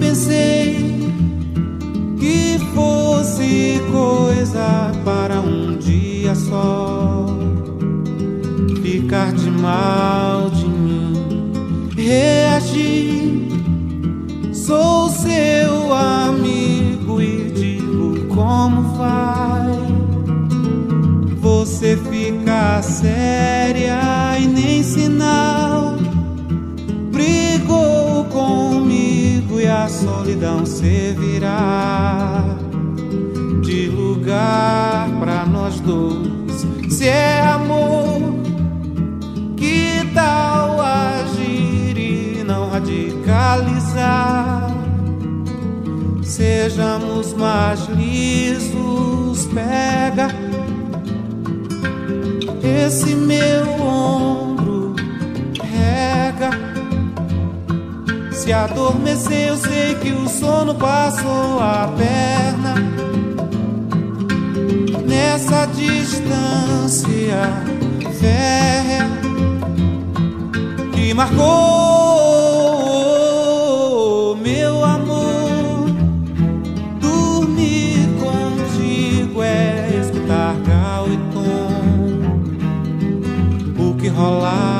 pensei que fosse coisa para um dia só. Ficar de mal de mim, reagir. Sou seu amigo e digo como vai. Você fica séria e nem sinal. Brigou comigo e a solidão servirá de lugar pra nós dois. Se é amor, que tal agir e não radicalizar? Sejamos mais lisos, pega esse meu ombro, rega. Se adormecer, eu sei que o sono passou a perna. Nessa distância férrea que marcou meu amor. Dormir contigo é escutar gal e tom. O que rolar